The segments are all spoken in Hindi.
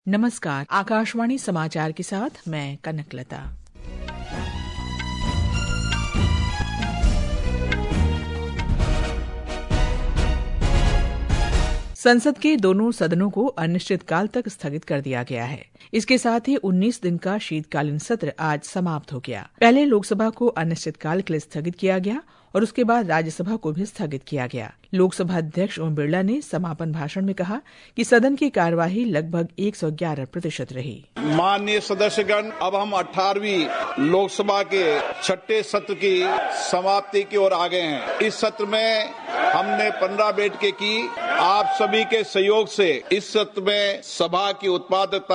नमस्कार, आकाशवाणी समाचार के साथ मैं कनकलता। संसद के दोनों सदनों को अनिश्चितकाल तक स्थगित कर दिया गया है। इसके साथ ही 19 दिन का शीतकालीन सत्र आज समाप्त हो गया। पहले लोकसभा को अनिश्चितकाल के लिए स्थगित किया गया और उसके बाद राज्यसभा को भी स्थगित किया गया। लोकसभा अध्यक्ष ओम बिरला ने समापन भाषण में कहा कि सदन की कार्यवाही लगभग 111% रही। माननीय सदस्यगण, अब हम 18वीं लोकसभा के छठे सत्र की समाप्ति की ओर आ गए हैं। इस सत्र में हमने 15 बैठकें की। आप सभी के सहयोग से इस सत्र में सभा की उत्पादकता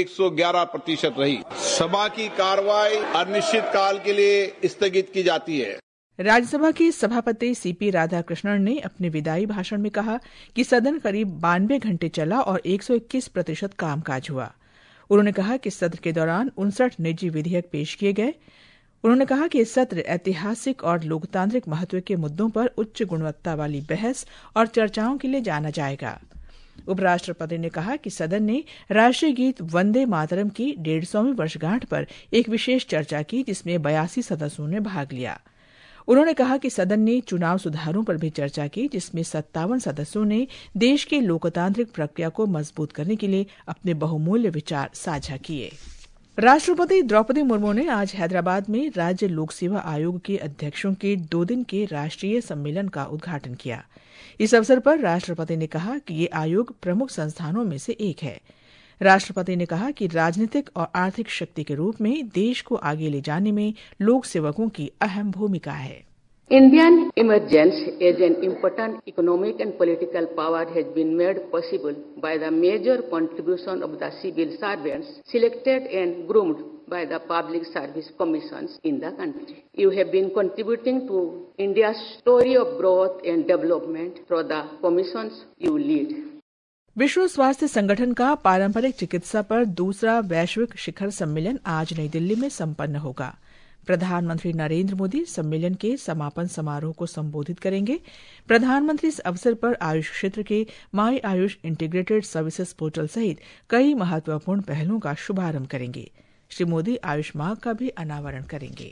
111% रही। सभा की कार्यवाही अनिश्चितकाल के लिए स्थगित की जाती है। राज्यसभा के सभापति सीपी राधाकृष्णन ने अपने विदाई भाषण में कहा कि सदन करीब 92 घंटे चला और 121% कामकाज हुआ। उन्होंने कहा कि सत्र के दौरान 59 निजी विधेयक पेश किए गए। उन्होंने कहा कि इस सत्र ऐतिहासिक और लोकतांत्रिक महत्व के मुद्दों पर उच्च गुणवत्ता वाली बहस और चर्चाओं के लिए जाना जाएगा। उपराष्ट्रपति ने कहा कि सदन ने राष्ट्रीय गीत वंदे मातरम की 150वीं वर्षगांठ पर एक विशेष चर्चा की, जिसमें 82 सदस्यों ने भाग लिया। उन्होंने कहा कि सदन ने चुनाव सुधारों पर भी चर्चा की, जिसमें 57 सदस्यों ने देश की लोकतांत्रिक प्रक्रिया को मजबूत करने के लिए अपने बहुमूल्य विचार साझा किए। राष्ट्रपति द्रौपदी मुर्मू ने आज हैदराबाद में राज्य लोक सेवा आयोग के अध्यक्षों के 2 दिन के राष्ट्रीय सम्मेलन का उद्घाटन किया। इस अवसर पर राष्ट्रपति ने कहा कि ये आयोग प्रमुख संस्थानों में से एक है। राष्ट्रपति ने कहा कि राजनीतिक और आर्थिक शक्ति के रूप में देश को आगे ले जाने में लोक सेवकों की अहम भूमिका है। Indian emergence as an important economic and political power has been made possible by the major contribution of the civil servants selected and groomed by the public service commissions in the country. You have been contributing to India's story of growth and development through the commissions you lead. विश्व स्वास्थ्य संगठन का पारंपरिक चिकित्सा पर दूसरा वैश्विक शिखर सम्मेलन आज नई दिल्ली में संपन्न होगा। प्रधानमंत्री नरेंद्र मोदी सम्मेलन के समापन समारोह को संबोधित करेंगे। प्रधानमंत्री इस अवसर पर आयुष क्षेत्र के my Ayush integrated services portal सहित कई महत्वपूर्ण पहलों का शुभारंभ करेंगे। श्री मोदी आयुष माह का भी अनावरण करेंगे।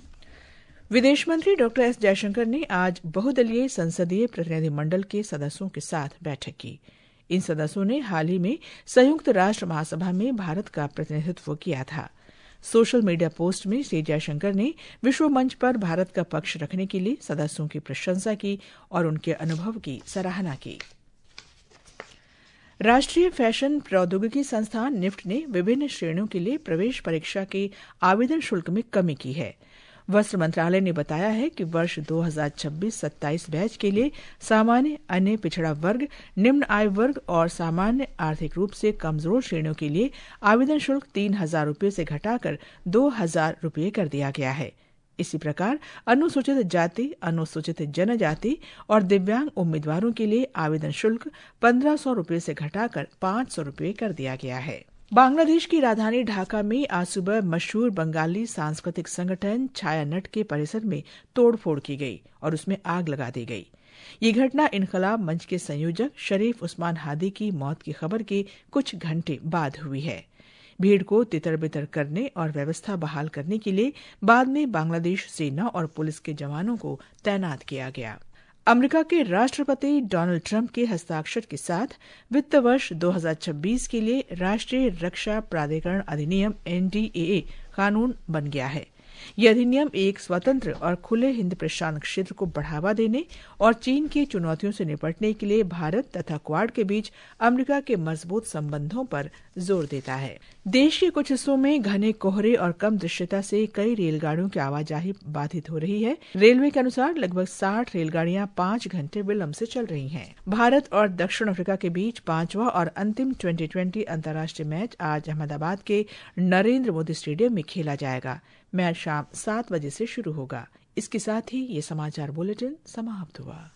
विदेश मंत्री डॉ एस जयशंकर ने आज बहुदलीय संसदीय प्रतिनिधिमंडल के सदस्यों के साथ बैठक की। इन सदस्यों ने हाल ही में संयुक्त राष्ट्र महासभा में भारत का प्रतिनिधित्व किया था। सोशल मीडिया पोस्ट में श्री जयशंकर ने विश्व मंच पर भारत का पक्ष रखने के लिए सदस्यों की प्रशंसा की और उनके अनुभव की सराहना की। राष्ट्रीय फैशन प्रौद्योगिकी संस्थान निफ्ट ने विभिन्न श्रेणियों के लिए प्रवेश परीक्षा के आवेदन शुल्क में कमी की है। वस्त्र मंत्रालय ने बताया है कि वर्ष 2026-27 बैच के लिए सामान्य, अन्य पिछड़ा वर्ग, निम्न आय वर्ग और सामान्य आर्थिक रूप से कमजोर श्रेणियों के लिए आवेदन शुल्क 3,000 रुपये से घटाकर 2,000 रुपये कर दिया गया है। इसी प्रकार अनुसूचित जाति, अनुसूचित जनजाति और दिव्यांग उम्मीदवारों के लिए आवेदन शुल्क 1,500 रुपये से घटाकर 500 रुपये कर दिया गया है। बांग्लादेश की राजधानी ढाका में आज सुबह मशहूर बंगाली सांस्कृतिक संगठन छाया नट के परिसर में तोड़फोड़ की गई और उसमें आग लगा दी गई। ये घटना इनकलाब मंच के संयोजक शरीफ उस्मान हादी की मौत की खबर के कुछ घंटे बाद हुई है। भीड़ को तितर-बितर करने और व्यवस्था बहाल करने के लिए बाद में बांग्लादेश सेना और पुलिस के जवानों को तैनात किया गया। अमेरिका के राष्ट्रपति डोनाल्ड ट्रंप के हस्ताक्षर के साथ वित्त वर्ष 2026 के लिए राष्ट्रीय रक्षा प्राधिकरण अधिनियम NDAA कानून बन गया है। यह अधिनियम एक स्वतंत्र और खुले हिंद प्रशांत क्षेत्र को बढ़ावा देने और चीन की चुनौतियों से निपटने के लिए भारत तथा क्वाड के बीच अमेरिका के मजबूत संबंधों पर जोर देता है। देश के कुछ हिस्सों में घने कोहरे और कम दृश्यता से कई रेलगाड़ियों की आवाजाही बाधित हो रही है। रेलवे के अनुसार लगभग 60 रेलगाड़ियां 5 घंटे विलंब से चल रही हैं। भारत और दक्षिण अफ्रीका के बीच 5वां और अंतिम 2020 अंतर्राष्ट्रीय मैच आज अहमदाबाद के नरेंद्र मोदी स्टेडियम में खेला जाएगा। मैच शाम 7 बजे से शुरू होगा। इसके साथ ही ये समाचार बुलेटिन समाप्त हुआ।